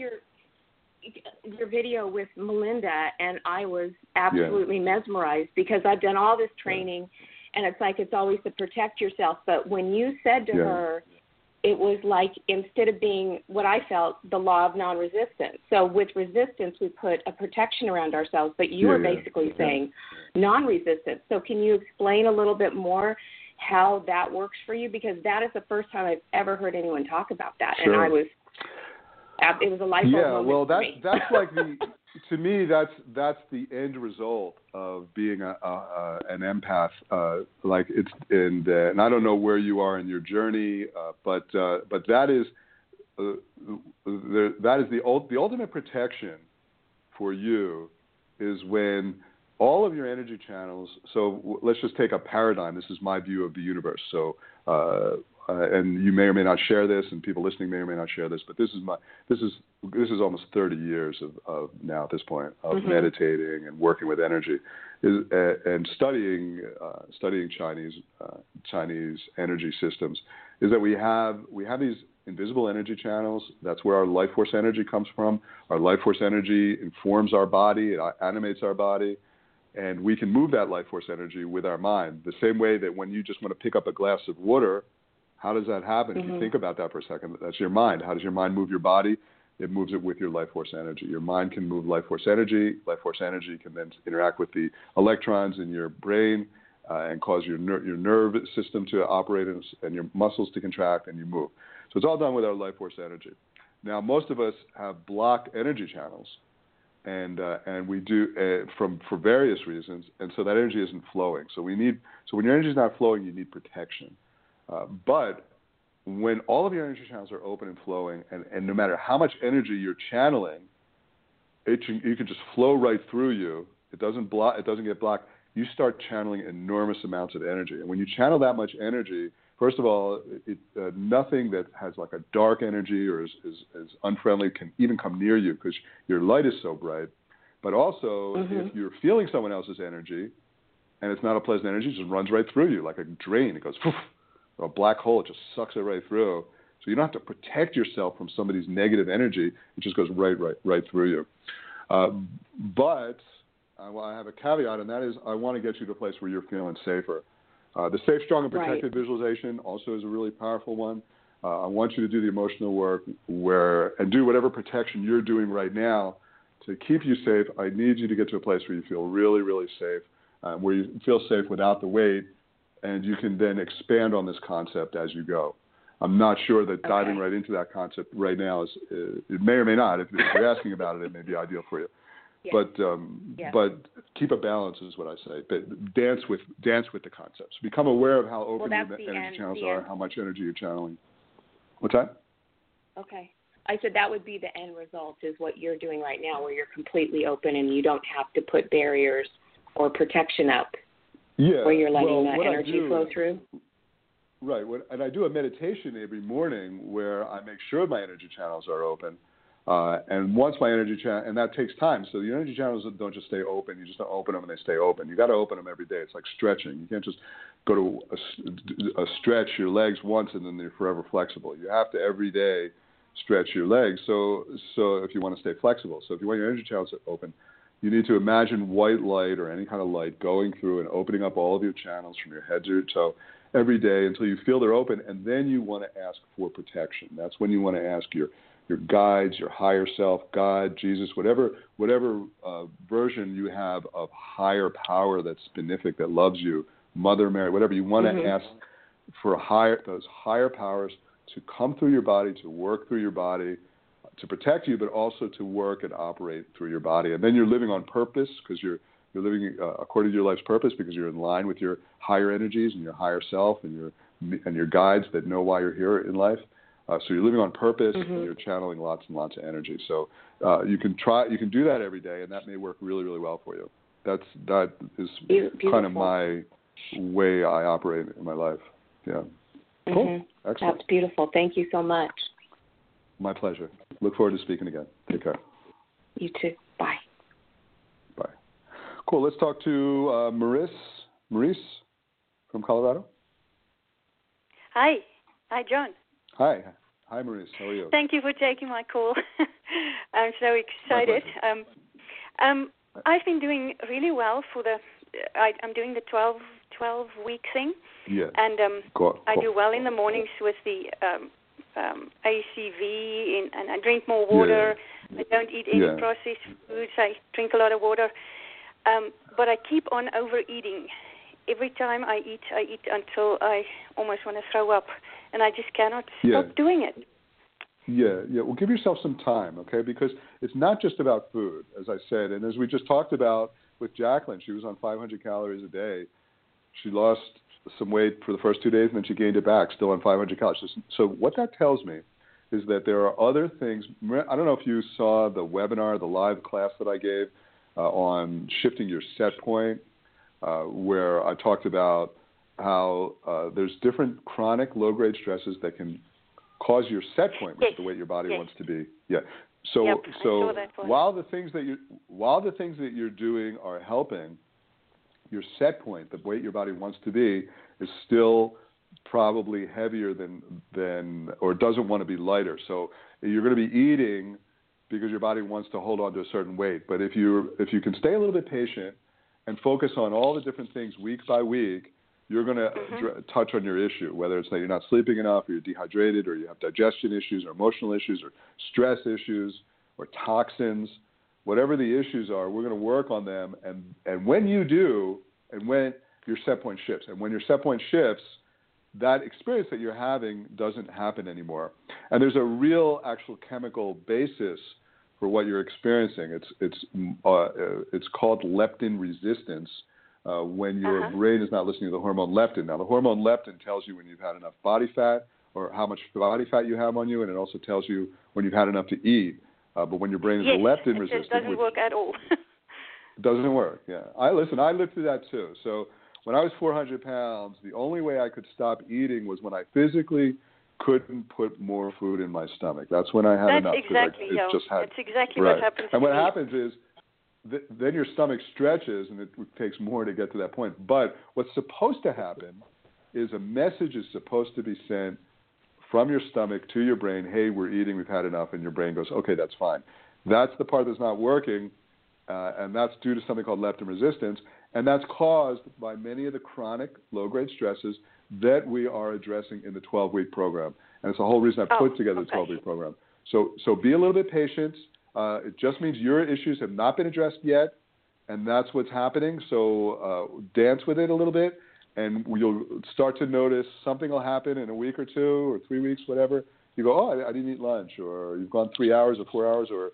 your video with Melinda, and I was absolutely mesmerized, because I've done all this training, and it's like it's always to protect yourself. But when you said to her, it was like, instead of being what I felt, the law of non-resistance. So with resistance, we put a protection around ourselves, but you were basically saying non-resistance. So can you explain a little bit more how that works for you? Because that is the first time I've ever heard anyone talk about that. Sure. And it was a light bulb moment. Well, for me. that's like to me, that's the end result of being an empath. And I don't know where you are in your journey, but that is the ultimate protection for you is when all of your energy channels. So let's just take a paradigm. This is my view of the universe. So. And you may or may not share this, and people listening may or may not share this, but this is almost 30 years of now at this point of meditating and working with energy, and studying Chinese energy systems. Is that we have these invisible energy channels. That's where our life force energy comes from. Our life force energy informs our body, it animates our body. And we can move that life force energy with our mind. The same way that when you just want to pick up a glass of water, how does that happen? If you think about that for a second, that's your mind. How does your mind move your body? It moves it with your life force energy. Your mind can move life force energy. Life force energy can then interact with the electrons in your brain and cause your nerve system to operate and your muscles to contract, and you move. So it's all done with our life force energy. Now, most of us have blocked energy channels. And we do for various reasons, and so that energy isn't flowing. So when your energy is not flowing, you need protection. But when all of your energy channels are open and flowing, and no matter how much energy you're channeling, you can just flow right through you. It doesn't get blocked. You start channeling enormous amounts of energy, and when you channel that much energy, first of all, nothing that has like a dark energy or is unfriendly can even come near you, because your light is so bright. But also, if you're feeling someone else's energy and it's not a pleasant energy, it just runs right through you like a drain. It goes, poof, or a black hole. It just sucks it right through. So you don't have to protect yourself from somebody's negative energy. It just goes right through you. But I have a caveat, and that is I want to get you to a place where you're feeling safer. The safe, strong, and protected visualization also is a really powerful one. I want you to do the emotional work and do whatever protection you're doing right now to keep you safe. I need you to get to a place where you feel really, really safe, where you feel safe without the weight, and you can then expand on this concept as you go. I'm not sure that diving right into that concept right now it may or may not. If you're asking about it, it may be ideal for you. But keep a balance is what I say. But dance with the concepts. Become aware of how open your energy channels are, how much energy you're channeling. What's that? Okay. I said that would be the end result is what you're doing right now, where you're completely open and you don't have to put barriers or protection up. Yeah. Where you're letting that energy flow through. Right. And I do a meditation every morning where I make sure my energy channels are open. And once my energy channel, and that takes time. So the energy channels don't just stay open. You just don't open them and they stay open. You got to open them every day. It's like stretching. You can't just go to a stretch your legs once and then they're forever flexible. You have to every day stretch your legs. So if you want to stay flexible. So if you want your energy channels open, you need to imagine white light or any kind of light going through and opening up all of your channels from your head to your toe every day until you feel they're open. And then you want to ask for protection. That's when you want to ask your guides, your higher self, God, Jesus, whatever version you have of higher power that's benefic, that loves you, Mother Mary, whatever, you want to ask for those higher powers to come through your body, to work through your body, to protect you, but also to work and operate through your body. And then you're living on purpose because you're living according to your life's purpose because you're in line with your higher energies and your higher self and your guides that know why you're here in life. So you're living on purpose and you're channeling lots and lots of energy. So you can do that every day, and that may work really, really well for you. That is Beautiful. Kind of my way I operate in my life. Yeah. Cool. Excellent. That's beautiful. Thank you so much. My pleasure. Look forward to speaking again. Take care. You too. Bye. Bye. Cool. Let's talk to Maurice from Colorado. Hi, John. Hi, Maurice. How are you? Thank you for taking my call. I'm so excited. I've been doing really well I'm doing the 12-week thing. Yeah. And cool. I do well in the mornings with the ACV, and I drink more water. Yeah. I don't eat any processed foods. I drink a lot of water. But I keep on overeating. Every time I eat until I almost want to throw up. And I just cannot stop doing it. Yeah. Well, give yourself some time, okay? Because it's not just about food, as I said. And as we just talked about with Jacqueline, she was on 500 calories a day. She lost some weight for the first 2 days, and then she gained it back, still on 500 calories. So what that tells me is that there are other things. I don't know if you saw the webinar, the live class that I gave on shifting your set point, where I talked about how there's different chronic low-grade stresses that can cause your set point, which is the way your body wants to be. Yeah. So while the things that you're doing are helping, your set point, the weight your body wants to be, is still probably heavier than or doesn't want to be lighter. So you're going to be eating because your body wants to hold on to a certain weight. But if you can stay a little bit patient and focus on all the different things week by week, you're going to touch on your issue, whether it's that you're not sleeping enough, or you're dehydrated, or you have digestion issues, or emotional issues, or stress issues, or toxins. Whatever the issues are, we're going to work on them. And when you do, and when your set point shifts, and when your set point shifts, that experience that you're having doesn't happen anymore. And there's a real actual chemical basis for what you're experiencing. It's called leptin resistance. When your brain is not listening to the hormone leptin. Now, the hormone leptin tells you when you've had enough body fat or how much body fat you have on you, and it also tells you when you've had enough to eat. But when your brain is leptin resistant, it doesn't work at all. Doesn't work. Yeah, I lived through that too. So when I was 400 pounds, the only way I could stop eating was when I physically couldn't put more food in my stomach. That's when I had enough. That's exactly what happens. And what happens is, then your stomach stretches, and it takes more to get to that point. But what's supposed to happen is a message is supposed to be sent from your stomach to your brain, hey, we're eating, we've had enough, and your brain goes, okay, that's fine. That's the part that's not working, and that's due to something called leptin resistance, and that's caused by many of the chronic low-grade stresses that we are addressing in the 12-week program. And it's the whole reason I put together the 12-week program. So be a little bit patient. It just means your issues have not been addressed yet, and that's what's happening. So dance with it a little bit, and you'll start to notice something will happen in a week or 2 or 3 weeks, whatever. You go, oh, I didn't eat lunch, or you've gone 3 hours or 4 hours, or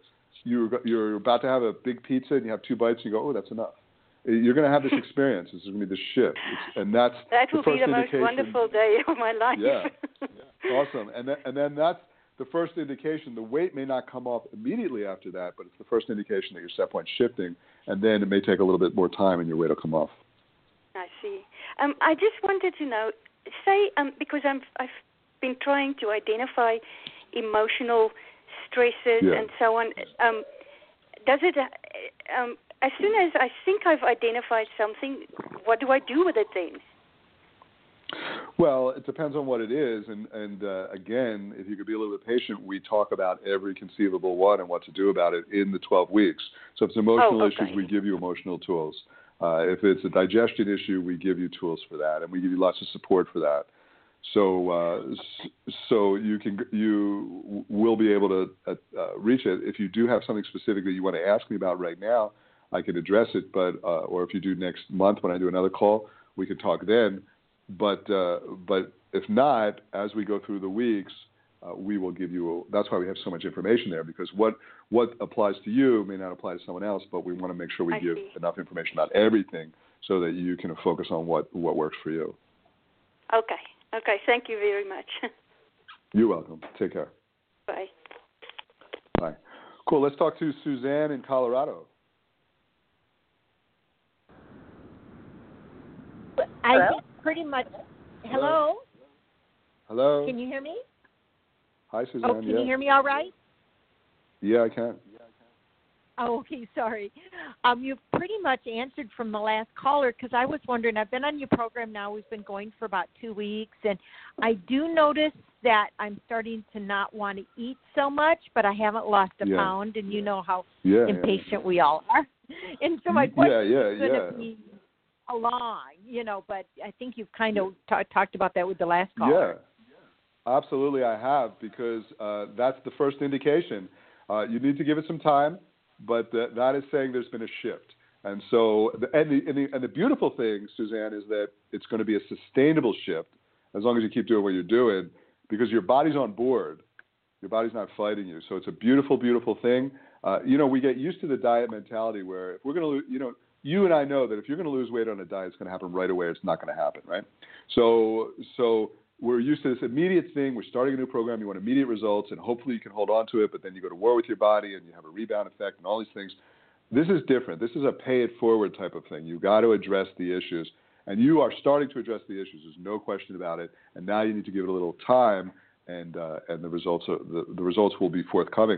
you're about to have a big pizza and you have 2 bites and you go, oh, that's enough. You're going to have this experience. This is going to be the shift, and that will be the most wonderful day of my life. Yeah, awesome. And then that's the first indication. The weight may not come off immediately after that, but it's the first indication that your set point's shifting, and then it may take a little bit more time and your weight will come off. I see. I just wanted to know, say, because I've been trying to identify emotional stresses and so on. Does it? As soon as I think I've identified something, what do I do with it then? Well, it depends on what it is. And again, if you could be a little bit patient, we talk about every conceivable one and what to do about it in the 12 weeks. So if it's emotional issues, we give you emotional tools. If it's a digestion issue, we give you tools for that, and we give you lots of support for that. So you will be able to reach it. If you do have something specific that you want to ask me about right now, I can address it, but or if you do next month when I do another call, we could talk then. But if not, as we go through the weeks, we will give you. That's why we have so much information there, because what applies to you may not apply to someone else. But we want to make sure we give enough information about everything so that you can focus on what works for you. Okay. Thank you very much. You're welcome. Take care. Bye. Bye. Cool. Let's talk to Suzanne in Colorado. I pretty much. Hello? Hello? Can you hear me? Hi, Suzanne. Oh, can you hear me all right? Yeah, I can. Oh, okay, sorry. You've pretty much answered from the last caller, because I was wondering, I've been on your program now. We've been going for about 2 weeks, and I do notice that I'm starting to not want to eat so much, but I haven't lost a pound, and you know how impatient we all are. And so my question is going to be along, but I think you've kind of talked about that with the last caller. Yeah, absolutely I have, because that's the first indication. You need to give it some time, but that is saying there's been a shift. And so, the beautiful thing, Suzanne, is that it's going to be a sustainable shift as long as you keep doing what you're doing, because your body's on board. Your body's not fighting you. So it's a beautiful, beautiful thing. We get used to the diet mentality where if we're going to, you and I know that if you're going to lose weight on a diet, it's going to happen right away. It's not going to happen, right? So we're used to this immediate thing. We're starting a new program. You want immediate results, and hopefully you can hold on to it, but then you go to war with your body, and you have a rebound effect and all these things. This is different. This is a pay-it-forward type of thing. You've got to address the issues, and you are starting to address the issues. There's no question about it, and now you need to give it a little time, and the results will be forthcoming.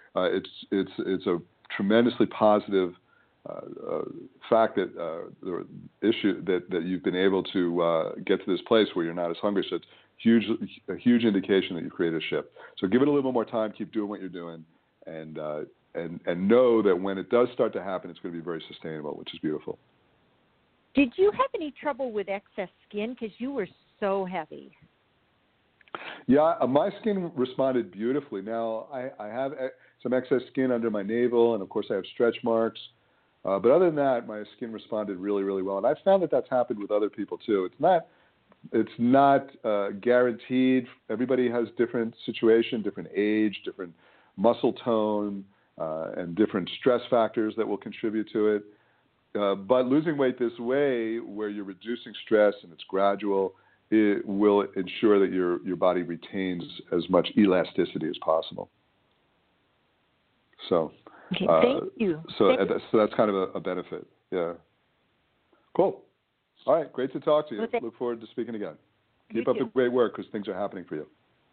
It's a tremendously positive fact that the issue that you've been able to get to this place where you're not as hungry. So it's a huge indication that you've created a shift. So give it a little more time. Keep doing what you're doing, and know that when it does start to happen, it's going to be very sustainable, which is beautiful. Did you have any trouble with excess skin? Because you were so heavy. Yeah, my skin responded beautifully. Now, I have some excess skin under my navel, and of course I have stretch marks. But other than that, my skin responded really, really well. And I've found that that's happened with other people too. It's not guaranteed. Everybody has different situation, different age, different muscle tone, and different stress factors that will contribute to it. But losing weight this way, where you're reducing stress and it's gradual, it will ensure that your body retains as much elasticity as possible. So. Okay, thank you. So that's kind of a benefit. Yeah. Cool. All right. Great to talk to you. Look forward to speaking again. Keep up the great work, because things are happening for you.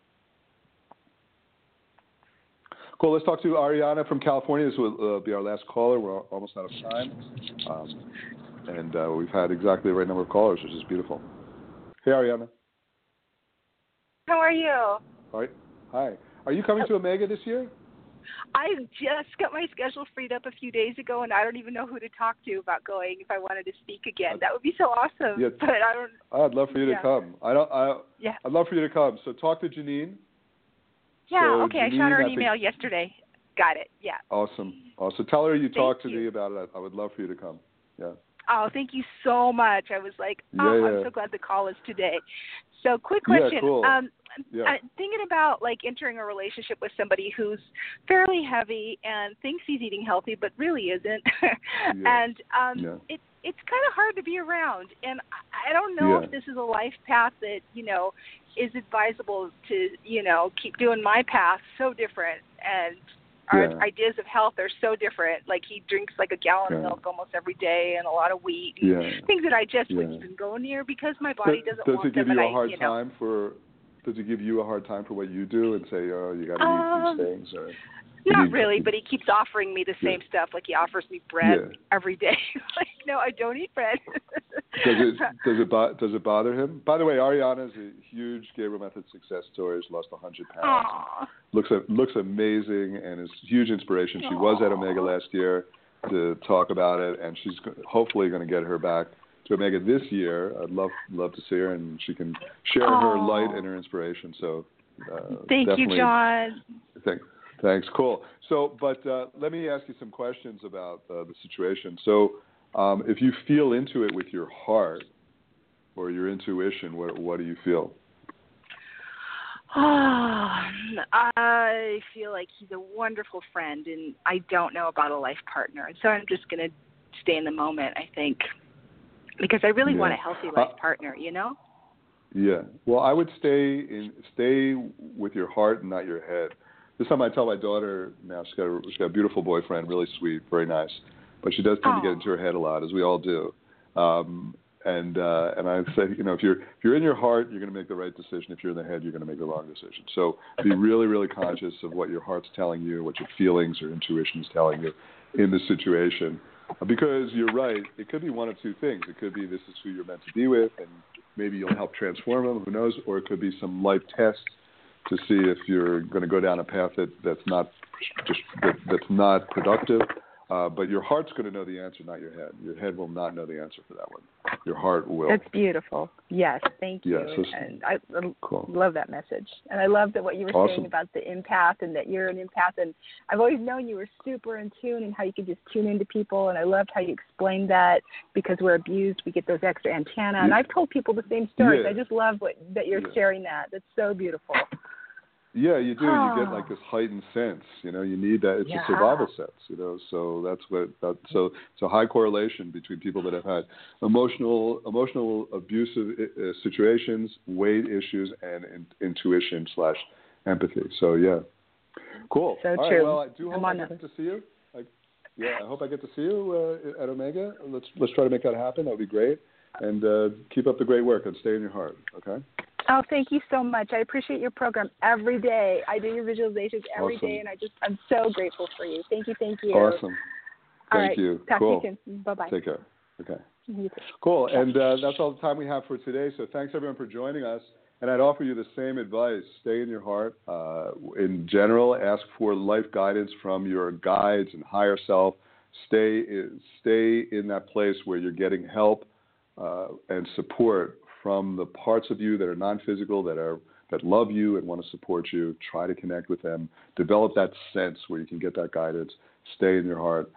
Cool. Let's talk to Ariana from California. This will be our last caller. We're almost out of time. And we've had exactly the right number of callers, which is beautiful. Hey, Ariana. How are you? All right. Hi. Are you coming to Omega this year? I just got my schedule freed up a few days ago, and I don't even know who to talk to about going if I wanted to speak again. That would be so awesome. Yeah, but I don't. I'd love for you to come. I'd love for you to come. So talk to Janine. Yeah. Okay. Janine, I shot her an email yesterday. Got it. Yeah. Awesome. Tell her you talked to me about it. I would love for you to come. Yeah. Oh, thank you so much. I was like, I'm so glad the call is today. So quick question. Yeah, cool. thinking about like entering a relationship with somebody who's fairly heavy and thinks he's eating healthy, but really isn't, and it's kind of hard to be around. And I don't know if this is a life path that is advisable to keep doing my path. So different, and our ideas of health are so different. Like he drinks like a gallon of milk almost every day and a lot of wheat and things that I just wouldn't even go near because my body doesn't want them. Does he give you a hard time for what you do and say, oh, you got to eat these things? Or not really, but he keeps offering me the same stuff. Like he offers me bread every day. Like, no, I don't eat bread. Does it bother him? By the way, Ariana is a huge Gabriel Method success story. She's lost 100 pounds. Looks amazing and is a huge inspiration. She was at Omega last year to talk about it, and she's hopefully going to get her back to Omega this year. I'd love to see her, and she can share her light and her inspiration. So thank you, John. Thanks. Cool. So, but let me ask you some questions about the situation. So, if you feel into it with your heart or your intuition, what do you feel? I feel like he's a wonderful friend, and I don't know about a life partner. So I'm just going to stay in the moment, I think, because I really want a healthy life partner, Yeah. Well, I would stay with your heart and not your head. This time I tell my daughter now she's got a beautiful boyfriend, really sweet, very nice, but she does tend to get into her head a lot, as we all do. And I say, if you're in your heart, you're going to make the right decision. If you're in the head, you're going to make the wrong decision. So be really, really conscious of what your heart's telling you, what your feelings or intuition is telling you in the situation. Because you're right, it could be one of two things. It could be this is who you're meant to be with, and maybe you'll help transform them. Who knows? Or it could be some life test to see if you're going to go down a path that's not productive. But your heart's going to know the answer, not your head. Your head will not know the answer for that one. Your heart will. That's beautiful. Yes, thank you. So, and I love that message. And I love that what you were saying about the empath and that you're an empath. And I've always known you were super in tune and how you could just tune into people. And I loved how you explained that because we're abused, we get those extra antennae. And I've told people the same stories. I just love that you're sharing that. That's so beautiful. Yeah, you do. You get like this heightened sense. You need that. It's a survival sense. So that's so high correlation between people that have had emotional abusive situations, weight issues, and intuition/empathy. So yeah, cool. So all true. Right, well, I do hope I get to see you. I hope I get to see you at Omega. Let's try to make that happen. That would be great. And keep up the great work and stay in your heart. Okay. Oh, thank you so much. I appreciate your program every day. I do your visualizations every day, and I'm so grateful for you. Thank you. Awesome. Thank you. Talk to you soon. Bye-bye. Take care. Okay. You too. Cool. And that's all the time we have for today. So thanks, everyone, for joining us. And I'd offer you the same advice. Stay in your heart. In general, ask for life guidance from your guides and higher self. Stay in that place where you're getting help and support from the parts of you that are non-physical, that love you and want to support you. Try to connect with them. Develop that sense where you can get that guidance. Stay in your heart.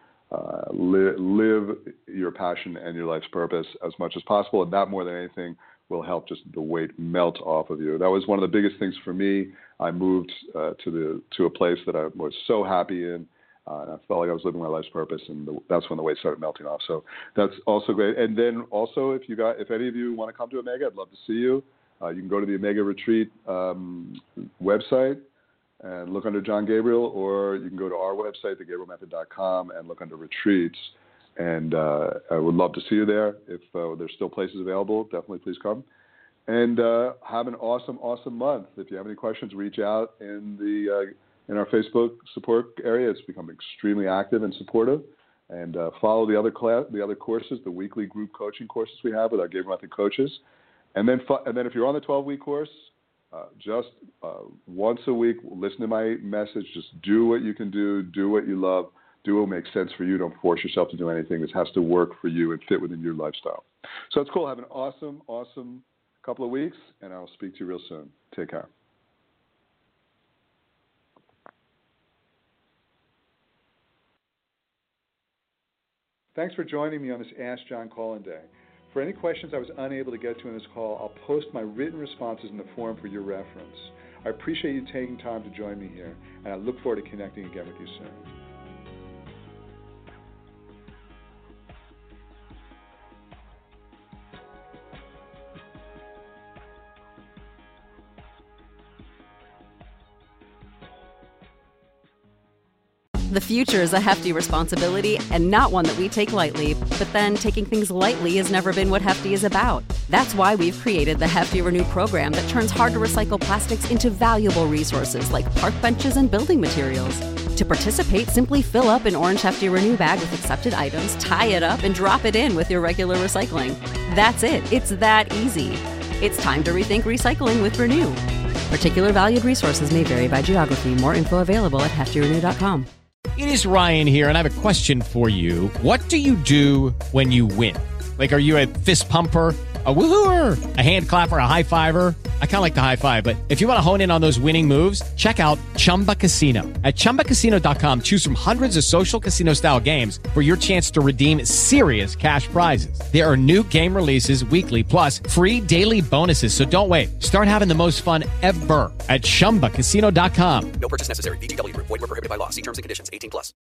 Live your passion and your life's purpose as much as possible, and that more than anything will help just the weight melt off of you. That was one of the biggest things for me. I moved to a place that I was so happy in. And I felt like I was living my life's purpose, and that's when the weight started melting off. So that's also great. And then also, if any of you want to come to Omega, I'd love to see you. You can go to the Omega Retreat website and look under John Gabriel, or you can go to our website, thegabrielmethod.com, and look under retreats. And I would love to see you there. If there's still places available, definitely please come. And have an awesome, awesome month. If you have any questions, reach out in our Facebook support area. It's become extremely active and supportive. And follow the other courses, the weekly group coaching courses we have with our Gabriel Method coaches. And then if you're on the 12-week course, just once a week, listen to my message. Just do what you can do what you love, do what makes sense for you. Don't force yourself to do anything. This has to work for you and fit within your lifestyle. So it's cool. Have an awesome, awesome couple of weeks, and I'll speak to you real soon. Take care. Thanks for joining me on this Ask John call-in day. For any questions I was unable to get to in this call, I'll post my written responses in the forum for your reference. I appreciate you taking time to join me here, and I look forward to connecting again with you soon. The future is a hefty responsibility and not one that we take lightly, but then taking things lightly has never been what Hefty is about. That's why we've created the Hefty Renew program that turns hard-to-recycle plastics into valuable resources like park benches and building materials. To participate, simply fill up an orange Hefty Renew bag with accepted items, tie it up, and drop it in with your regular recycling. That's it. It's that easy. It's time to rethink recycling with Renew. Particular valued resources may vary by geography. More info available at heftyrenew.com. It is Ryan here, and I have a question for you. What do you do when you win? Like, are you a fist pumper, a woohooer, a hand clapper, a high fiver? I kind of like the high five, but if you want to hone in on those winning moves, check out Chumba Casino. At ChumbaCasino.com, choose from hundreds of social casino-style games for your chance to redeem serious cash prizes. There are new game releases weekly, plus free daily bonuses, so don't wait. Start having the most fun ever at ChumbaCasino.com. No purchase necessary. VGW Group. Void where prohibited by law. See terms and conditions. 18+.